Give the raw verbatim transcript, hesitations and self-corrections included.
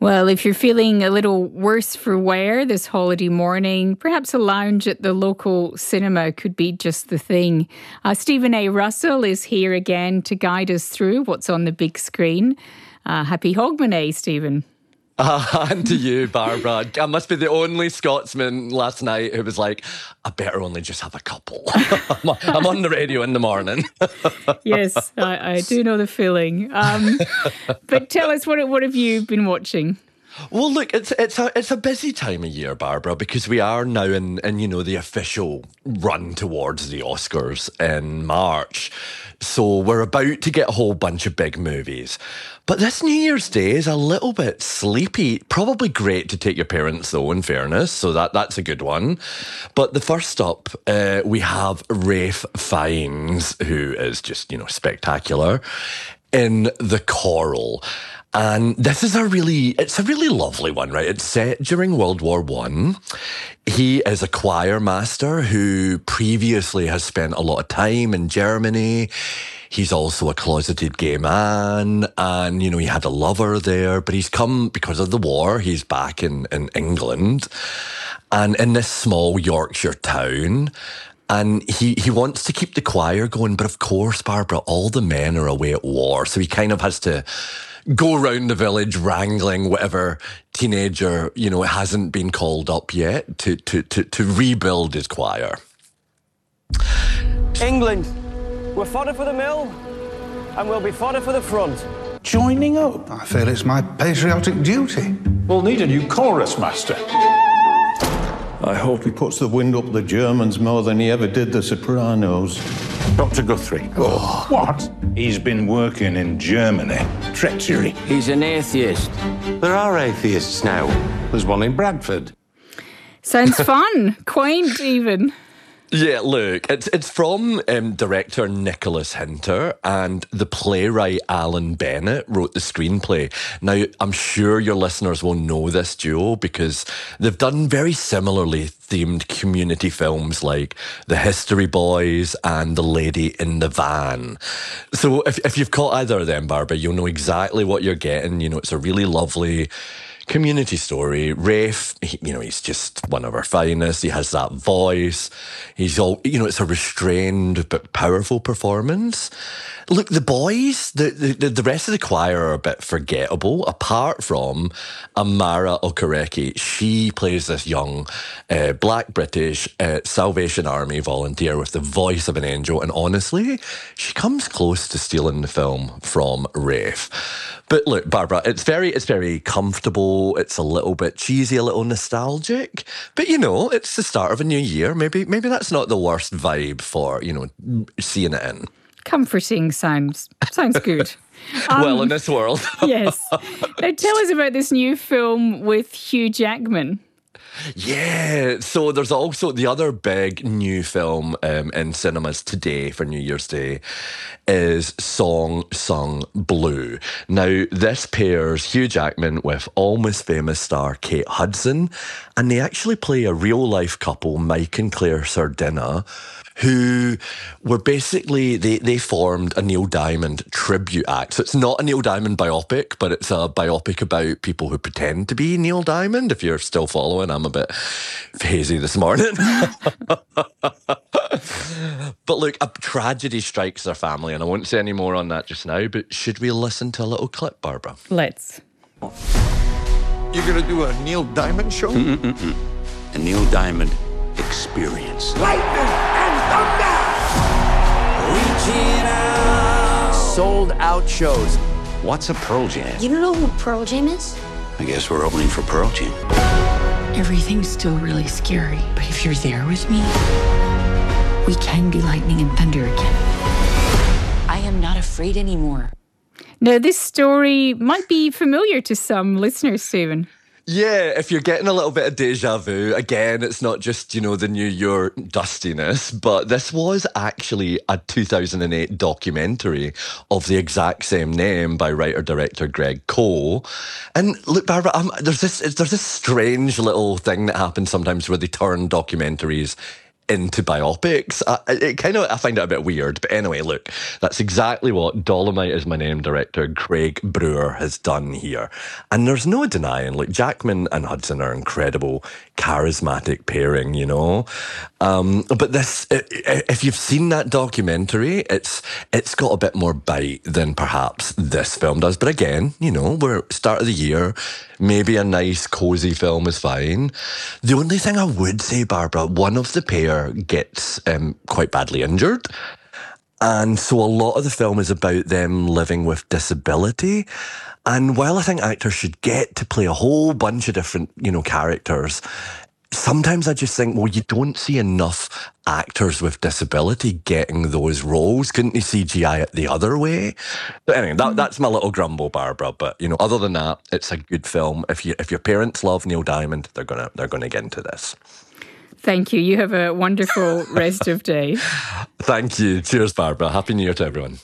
Well, if you're feeling a little worse for wear this holiday morning, perhaps a lounge at the local cinema could be just the thing. Uh, Stephen A. Russell is here again to guide us through what's on the big screen. Uh, happy Hogmanay, Stephen. Uh, and to you, Barbara. I must be the only Scotsman last night who was like, I better only just have a couple. I'm on the radio in the morning. Yes, I, I do know the feeling. Um, but tell us, what what have you been watching? Well, look, it's it's a it's a busy time of year, Barbara, because we are now in, in you know the official run towards the Oscars in March. So we're about to get a whole bunch of big movies. But this New Year's Day is a little bit sleepy. Probably great to take your parents, though, in fairness. So that, that's a good one. But the first up, uh, we have Ralph Fiennes, who is just, you know, spectacular, in The Coral. And this is a really, it's a really lovely one, right? It's set during World War One. He is a choir master who previously has spent a lot of time in Germany. He's also a closeted gay man, and, you know, he had a lover there, but he's come, because of the war, he's back in, in England, and in this small Yorkshire town. And he, he wants to keep the choir going, but of course, Barbara, all the men are away at war, so he kind of has to go around the village wrangling whatever teenager, you know, hasn't been called up yet to, to, to, to rebuild his choir. England, we're fodder for the mill, and we'll be fodder for the front. Joining up? I feel it's my patriotic duty. We'll need a new chorus master. I hope he puts the wind up the Germans more than he ever did the Sopranos. Doctor Guthrie. Oh. What? He's been working in Germany. Treachery. He's an atheist. There are atheists now. There's one in Bradford. Sounds fun. Quaint, even. Yeah, look, it's it's from um, director Nicholas Hinter, and the playwright Alan Bennett wrote the screenplay. Now, I'm sure your listeners will know this duo because they've done very similarly themed community films like The History Boys and The Lady in the Van. So if if you've caught either of them, Barbara, you'll know exactly what you're getting. You know, it's a really lovely community story. Rafe, he, you know, he's just one of our finest. He has that voice. He's all, you know, it's a restrained but powerful performance. Look, the boys, the, the, the rest of the choir are a bit forgettable, apart from Amara Okereke. She plays this young uh, black British uh, Salvation Army volunteer with the voice of an angel, and honestly, she comes close to stealing the film from Rafe. But look, Barbara, it's very, it's very comfortable. It's a little bit cheesy, a little nostalgic. But you know, it's the start of a new year. Maybe, maybe that's not the worst vibe for, you know, seeing it in. Comforting sounds sounds good. Um, well, in this world. Yes. Now tell us about this new film with Hugh Jackman. Yeah, so there's also the other big new film um, in cinemas today for New Year's Day is Song Sung Blue. Now, this pairs Hugh Jackman with Almost Famous star Kate Hudson, and they actually play a real-life couple, Mike and Claire Sardina, who were basically, they, they formed a Neil Diamond tribute act. So it's not a Neil Diamond biopic, but it's a biopic about people who pretend to be Neil Diamond. If you're still following, I'm a bit hazy this morning. But look, a tragedy strikes their family, and I won't say any more on that just now, but should we listen to a little clip, Barbara? Let's. You're going to do a Neil Diamond show? Mm-mm-mm. A Neil Diamond experience. Lightning and thunder! Reaching out. Sold out shows. What's a Pearl Jam? You don't know who Pearl Jam is? I guess we're opening for Pearl Jam. Everything's still really scary, but if you're there with me, we can be lightning and thunder again. I am not afraid anymore. Now, this story might be familiar to some listeners, Stephen. Yeah, if you're getting a little bit of deja vu, again, it's not just, you know, the New Year dustiness, but this was actually a two thousand eight documentary of the exact same name by writer-director Greg Cole. And look, Barbara, um, there's this there's this strange little thing that happens sometimes where they turn documentaries into biopics. I, it kind of, I find it a bit weird. But anyway, look, that's exactly what Dolomite Is My Name director Craig Brewer has done here. And there's no denying, like, Jackman and Hudson are incredible, charismatic pairing, you know. Um, but this, if you've seen that documentary, it's it's got a bit more bite than perhaps this film does. But again, you know, we're start of the year, maybe a nice, cozy film is fine. The only thing I would say, Barbara, one of the pair gets um, quite badly injured. And so a lot of the film is about them living with disability. And while I think actors should get to play a whole bunch of different, you know, characters, sometimes I just think, well, you don't see enough actors with disability getting those roles. Couldn't you C G I it the other way? But anyway, that, that's my little grumble, Barbara. But, you know, other than that, it's a good film. If you if your parents love Neil Diamond, they're gonna they're gonna get into this. Thank you. You have a wonderful rest of day. Thank you. Cheers, Barbara. Happy New Year to everyone.